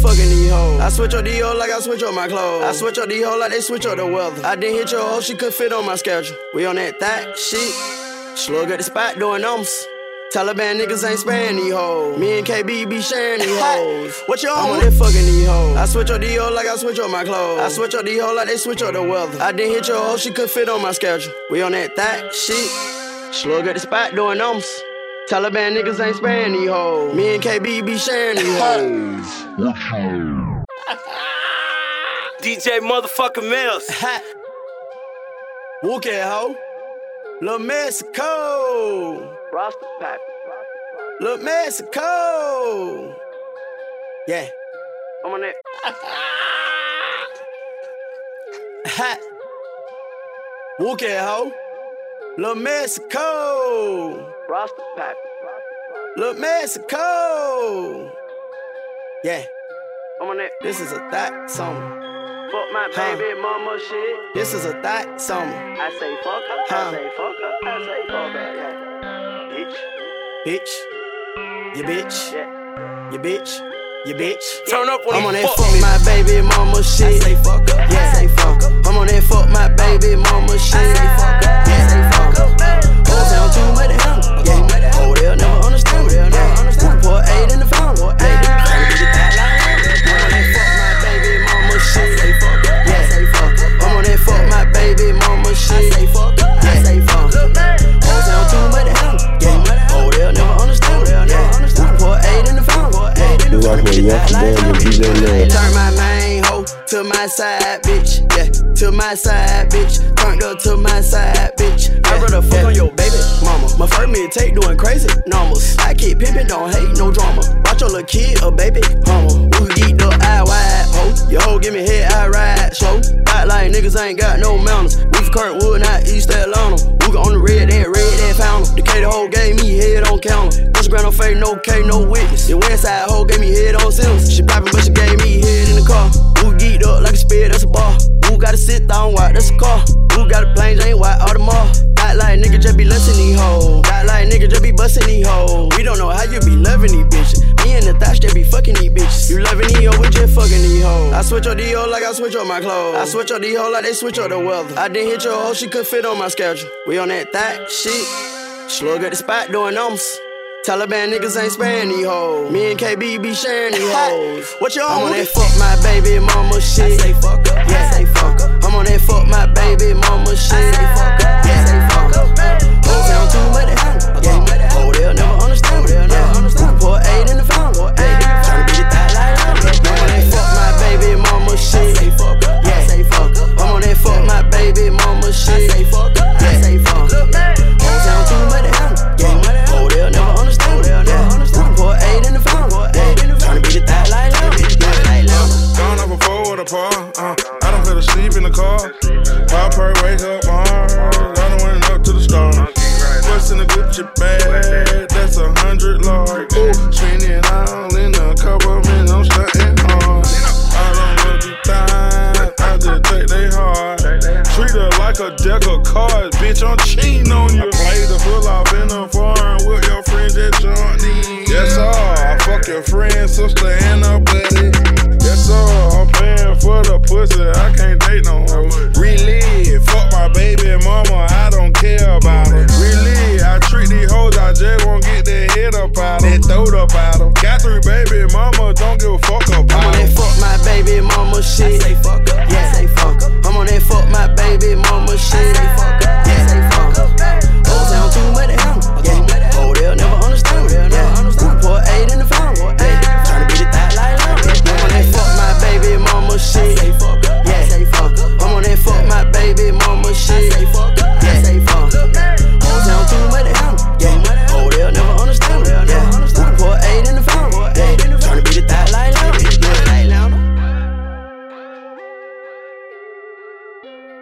fucking these hoes. I switch up these hoes like I switch up my clothes. I switch up these hoes like they switch up the weather. I didn't hit your hoe, she couldn't fit on my schedule. We on that shit. Slug at the spot doing numbers. Taliban niggas ain't sparing these hoes. Me and KB be sharing these hoes. What you on? I'm on that fucking these hoes. I switch up these hoes like I switch up my clothes. I switch up these hoes like they switch up the weather. I didn't hit your hoe, she couldn't fit on my schedule. We on that shit. Slug at the spot doing numbers. Taliban niggas ain't sparing these hoes. Me and KB be sharing these hoes. DJ motherfucking Mills. Walk it, ho. Lil' Mexico. Rasta Pack. Lil' Mexico. Yeah. I'm on it. Walk it, ho. Lil' Mexico. Rasta Pack. Lil' Mexico. Yeah. I'm on it. This is a thought song. Fuck my baby mama shit. This is a thought song. I say fuck her. I say fuck her. I say fuck her. Yeah. Bitch. You bitch. Yeah. You bitch. You bitch. Turn up when I'm on you that fuck fuck me. my baby mama shit. I say fuck her. Yeah. I say fuck her. I'm on that fuck my baby mama shit. I say fuck her. Yeah. I say fuck her. Hoes down too much to handle. Yeah. Oh, they'll never understand. Yeah. We can pour 8 in the fountain. Yeah. Tryna get that line. I'm on that fuck my baby mama shit. I say fuck her. Yeah. I say fuck her. I'm on that fuck my baby mama shit. I say fuck her. Yeah. I say fuck her. Hoes down too much to handle. Yeah. Oh, they'll never understand. Yeah. We can pour 8 in the fountain. You rockin' with yesterday and DJ Lil. Turn my main hoe to my side, bitch. Yeah, to my side, bitch. Turned up to my side, bitch. I rather fuck on your baby mama. My first mid-take doing crazy numbers. I keep pimpin', don't hate no drama. Watch your little kid, a baby mama. We geeked up, eye wide, ho. Your hoe give me head, I ride, slow. Act like niggas ain't got no manners. We from Kirkwood, not East Atlanta. We got on the red, that found them. The K the hoe gave me head on counter. Instagram no fake, no K, no witness. The west side hoe gave me head on Sims. She poppin', but she gave me head in the car. Who geeked up like a spit, that's a bar. Who gotta sit down, white, that's a car. Who got a plane, ain't white, all the mall. Act like nigga just be lustin' these hoes. Act like nigga just be bustin' these hoes. We don't know how you be loving these bitches. Me and the thoughts just be fucking these bitches. You loving these hoes, we just fucking these hoes. I switch up these hoes like I switch up my clothes. I switch up these hoes like they switch up the weather. I didn't hit your hoe, she couldn't fit on my schedule. We on that shit. Slug at the spot doing numbers. Taliban niggas ain't sparing these hoes. Me and KB be sharing these hoes. What you on? I'm on that fuck my baby mama shit. I say fuck her. Yeah. I say fuck her. I'm on that fuck my baby mama shit. I say fuck her. Yeah. I say fuck her. Hoes down too much to handle. Yeah. Oh, they'll never understand. Yeah. We can pour 8 in the fountain. Yeah. Tryna beat it that like I'm on that fuck my baby mama shit. I say fuck her. Yeah. I say fuck her. I'm on that fuck my baby mama shit. I say fuck her. Yeah. I say fuck her. Hoes down too much to handle. Yeah. Oh, they'll never understand. Pour 8 in the fountain. Tryna beat it that like Gone up before with a par. I don't feel to sleep in the car. Pop her, wake up, I done went up to the stars. What's in the Gucci bag? That's 100 large. Spinning all in a couple minutes, I'm stunting hard. I don't wanna be tired, I just take they heart. Treat her like a deck of cards, bitch, I'm cheating on you. I played the full off in the foreign with your friends that Johnny. Yes, sir, I fuck your friend, sister, and her buddy. Yes, sir, I'm paying for the pussy, I can't date no hoe. Really, fuck my baby mama, I don't care about her. Really, I treat these hoes, I just won't get their head up out them, that throat up out them. Got 3 baby mama, don't give a fuck about them. I'm on that fuck my baby mama shit. I say fuck her. Yeah. I say fuck her. I'm on that fuck my baby mama shit. I say fuck her. Yeah. I say fuck her. Hoes down too much to handle. Yeah. Oh, they'll never understand. Yeah. We can pour 8 in the fountain. Yeah. Tryna beat it that like I'm on that fuck my baby mama shit. I say fuck her. Yeah. I say fuck her. I'm on that fuck my baby mama shit. I say fuck her. Yeah. I say fuck her. Hoes down too much to handle. Yeah. Oh, they'll never understand. Yeah. We can pour 8 in the fountain. Yeah. Tryna beat it that like I'm